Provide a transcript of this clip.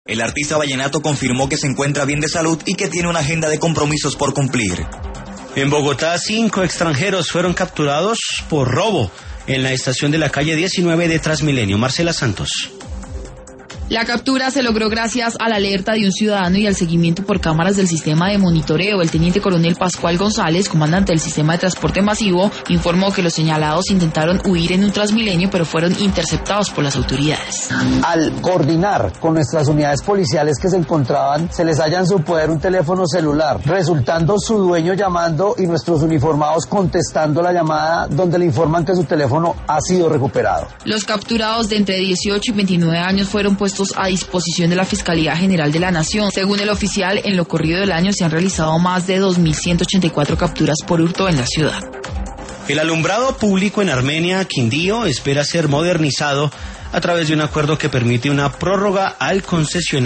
El artista vallenato confirmó que se encuentra bien de salud y que tiene una agenda de compromisos por cumplir. En Bogotá, 5 extranjeros fueron capturados por robo en la estación de la calle 19 de Transmilenio. Marcela Santos. La captura se logró gracias a la alerta de un ciudadano y al seguimiento por cámaras del sistema de monitoreo. El teniente coronel Pascual González, comandante del sistema de transporte masivo, informó que los señalados intentaron huir en un Transmilenio, pero fueron interceptados por las autoridades. Al coordinar con nuestras unidades policiales que se encontraban, se les halla en su poder un teléfono celular, resultando su dueño llamando y nuestros uniformados contestando la llamada, donde le informan que su teléfono ha sido recuperado. Los capturados de entre 18 y 29 años fueron puestos a disposición de la Fiscalía General de la Nación. Según el oficial, en lo corrido del año se han realizado más de 2.184 capturas por hurto en la ciudad. El alumbrado público en Armenia, Quindío, espera ser modernizado a través de un acuerdo que permite una prórroga al concesionario.